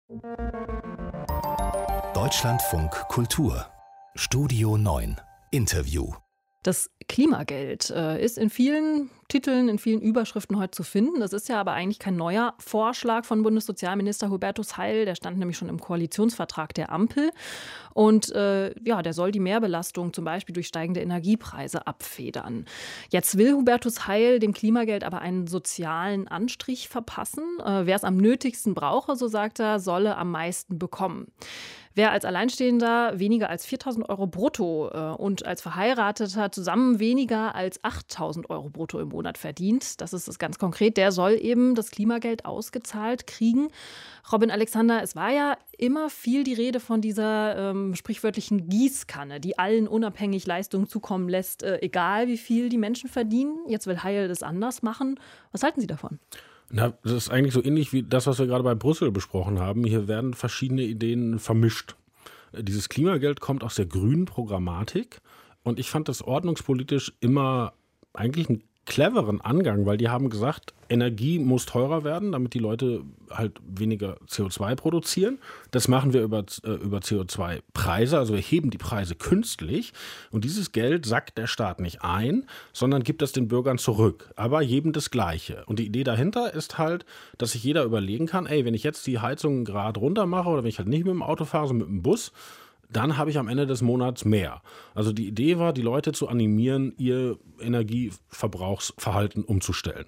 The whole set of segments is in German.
Deutschlandfunk Kultur Studio 9 Interview. Das Klimageld ist in vielen Titeln, in vielen Überschriften heute zu finden. Das ist ja aber eigentlich kein neuer Vorschlag von Bundessozialminister Hubertus Heil. Der stand nämlich schon im Koalitionsvertrag der Ampel. Und der soll die Mehrbelastung zum Beispiel durch steigende Energiepreise abfedern. Jetzt will Hubertus Heil dem Klimageld aber einen sozialen Anstrich verpassen. Wer es am nötigsten brauche, so sagt er, solle am meisten bekommen. Wer als Alleinstehender weniger als 4.000 Euro brutto und als Verheirateter zusammen weniger als 8.000 Euro brutto im Monat verdient, das ist es ganz konkret, der soll eben das Klimageld ausgezahlt kriegen. Robin Alexander, es war ja immer viel die Rede von dieser sprichwörtlichen Gießkanne, die allen unabhängig Leistungen zukommen lässt, egal wie viel die Menschen verdienen. Jetzt will Heil das anders machen. Was halten Sie davon? Na, das ist eigentlich so ähnlich wie das, was wir gerade bei Brüssel besprochen haben. Hier werden verschiedene Ideen vermischt. Dieses Klimageld kommt aus der grünen Programmatik und ich fand das ordnungspolitisch immer eigentlich einen cleveren Angang, weil die haben gesagt, Energie muss teurer werden, damit die Leute halt weniger CO2 produzieren. Das machen wir über CO2-Preise, also wir heben die Preise künstlich und dieses Geld sackt der Staat nicht ein, sondern gibt es den Bürgern zurück, aber jedem das Gleiche. Und die Idee dahinter ist halt, dass sich jeder überlegen kann, wenn ich jetzt die Heizung einen Grad runter mache oder wenn ich halt nicht mit dem Auto fahre, sondern mit dem Bus, dann habe ich am Ende des Monats mehr. Also die Idee war, die Leute zu animieren, ihr Energieverbrauchsverhalten umzustellen.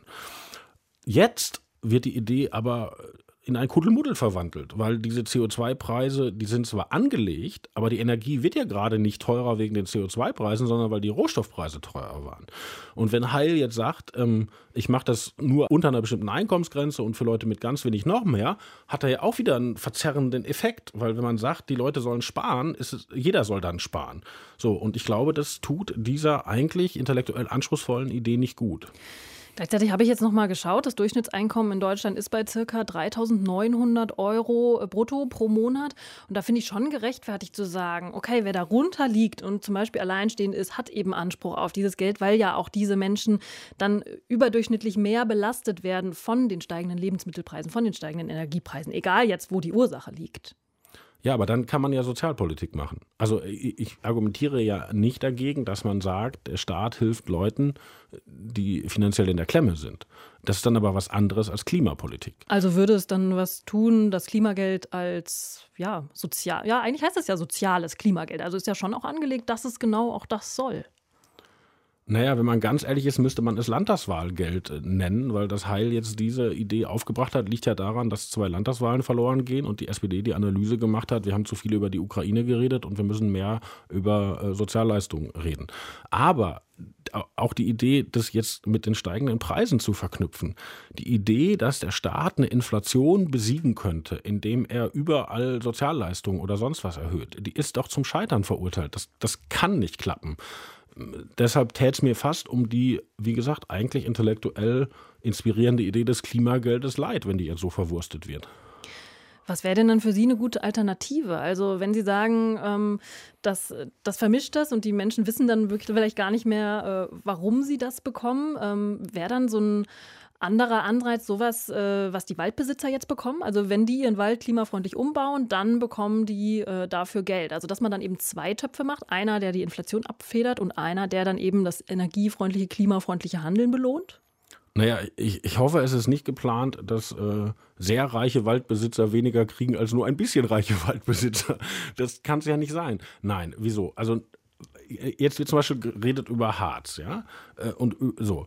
Jetzt wird die Idee aber in ein Kuddelmuddel verwandelt, weil diese CO2-Preise, die sind zwar angelegt, aber die Energie wird ja gerade nicht teurer wegen den CO2-Preisen, sondern weil die Rohstoffpreise teurer waren. Und wenn Heil jetzt sagt, ich mache das nur unter einer bestimmten Einkommensgrenze und für Leute mit ganz wenig noch mehr, hat er ja auch wieder einen verzerrenden Effekt, weil wenn man sagt, die Leute sollen sparen, jeder soll dann sparen. So, und ich glaube, das tut dieser eigentlich intellektuell anspruchsvollen Idee nicht gut. Gleichzeitig habe ich jetzt noch mal geschaut, das Durchschnittseinkommen in Deutschland ist bei ca. 3.900 Euro brutto pro Monat. Und da finde ich schon gerechtfertigt zu sagen, okay, wer darunter liegt und zum Beispiel alleinstehend ist, hat eben Anspruch auf dieses Geld, weil ja auch diese Menschen dann überdurchschnittlich mehr belastet werden von den steigenden Lebensmittelpreisen, von den steigenden Energiepreisen, egal jetzt, wo die Ursache liegt. Ja, aber dann kann man ja Sozialpolitik machen. Also ich argumentiere ja nicht dagegen, dass man sagt, der Staat hilft Leuten, die finanziell in der Klemme sind. Das ist dann aber was anderes als Klimapolitik. Also würde es dann was tun, das Klimageld als eigentlich heißt das ja soziales Klimageld. Also ist ja schon auch angelegt, dass es genau auch das soll. Naja, wenn man ganz ehrlich ist, müsste man es Landtagswahlgeld nennen, weil das Heil jetzt diese Idee aufgebracht hat, liegt ja daran, dass 2 Landtagswahlen verloren gehen und die SPD die Analyse gemacht hat, wir haben zu viel über die Ukraine geredet und wir müssen mehr über Sozialleistungen reden. Aber auch die Idee, das jetzt mit den steigenden Preisen zu verknüpfen, die Idee, dass der Staat eine Inflation besiegen könnte, indem er überall Sozialleistungen oder sonst was erhöht, die ist doch zum Scheitern verurteilt. Das kann nicht klappen. Deshalb täte es mir fast um die, wie gesagt, eigentlich intellektuell inspirierende Idee des Klimageldes leid, wenn die jetzt so verwurstet wird. Was wäre denn dann für Sie eine gute Alternative? Also wenn Sie sagen, das vermischt das und die Menschen wissen dann wirklich vielleicht gar nicht mehr, warum sie das bekommen, wäre dann so ein anderer Anreiz sowas, was die Waldbesitzer jetzt bekommen? Also wenn die ihren Wald klimafreundlich umbauen, dann bekommen die dafür Geld. Also dass man dann eben 2 Töpfe macht. Einer, der die Inflation abfedert und einer, der dann eben das energiefreundliche, klimafreundliche Handeln belohnt? Naja, ich hoffe, es ist nicht geplant, dass sehr reiche Waldbesitzer weniger kriegen als nur ein bisschen reiche Waldbesitzer. Das kann es ja nicht sein. Nein, wieso? Also jetzt wird zum Beispiel geredet über Harz, ja? Und so.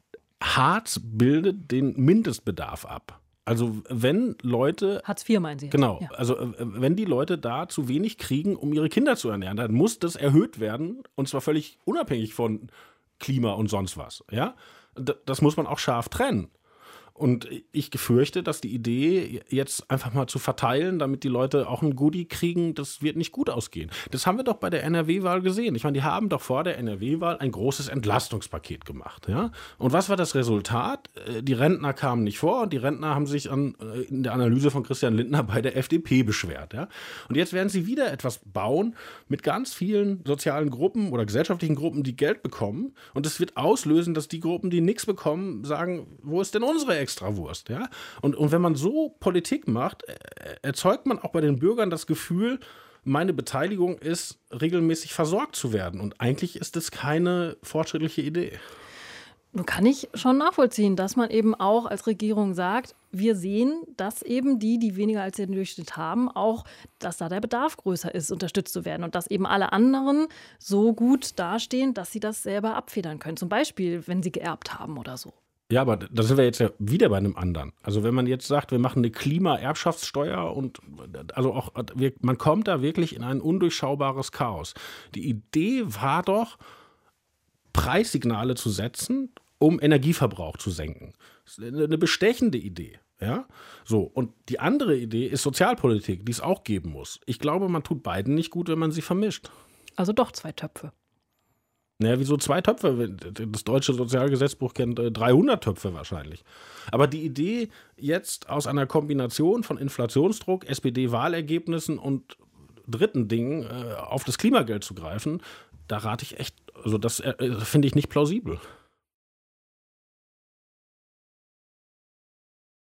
Harz bildet den Mindestbedarf ab. Also wenn Leute... Hartz IV meinen Sie jetzt? Genau. Ja. Also wenn die Leute da zu wenig kriegen, um ihre Kinder zu ernähren, dann muss das erhöht werden und zwar völlig unabhängig von Klima und sonst was. Ja? Das muss man auch scharf trennen. Und ich fürchte, dass die Idee, jetzt einfach mal zu verteilen, damit die Leute auch ein Goodie kriegen, das wird nicht gut ausgehen. Das haben wir doch bei der NRW-Wahl gesehen. Ich meine, die haben doch vor der NRW-Wahl ein großes Entlastungspaket gemacht. Ja? Und was war das Resultat? Die Rentner kamen nicht vor und die Rentner haben sich in der Analyse von Christian Lindner bei der FDP beschwert. Ja? Und jetzt werden sie wieder etwas bauen mit ganz vielen sozialen Gruppen oder gesellschaftlichen Gruppen, die Geld bekommen. Und das wird auslösen, dass die Gruppen, die nichts bekommen, sagen, wo ist denn unsere Extrawurst. Ja? Und wenn man so Politik macht, erzeugt man auch bei den Bürgern das Gefühl, meine Beteiligung ist, regelmäßig versorgt zu werden. Und eigentlich ist es keine fortschrittliche Idee. Nun kann ich schon nachvollziehen, dass man eben auch als Regierung sagt, wir sehen, dass eben die weniger als den Durchschnitt haben, auch, dass da der Bedarf größer ist, unterstützt zu werden und dass eben alle anderen so gut dastehen, dass sie das selber abfedern können. Zum Beispiel, wenn sie geerbt haben oder so. Ja, aber da sind wir jetzt ja wieder bei einem anderen. Also wenn man jetzt sagt, wir machen eine Klima-Erbschaftssteuer und also auch man kommt da wirklich in ein undurchschaubares Chaos. Die Idee war doch, Preissignale zu setzen, um Energieverbrauch zu senken. Das ist eine bestechende Idee. Ja? So, und die andere Idee ist Sozialpolitik, die es auch geben muss. Ich glaube, man tut beiden nicht gut, wenn man sie vermischt. Also doch 2 Töpfe. Naja, wieso 2 Töpfe? Das deutsche Sozialgesetzbuch kennt 300 Töpfe wahrscheinlich. Aber die Idee, jetzt aus einer Kombination von Inflationsdruck, SPD-Wahlergebnissen und dritten Dingen auf das Klimageld zu greifen, da rate ich echt, also das finde ich nicht plausibel.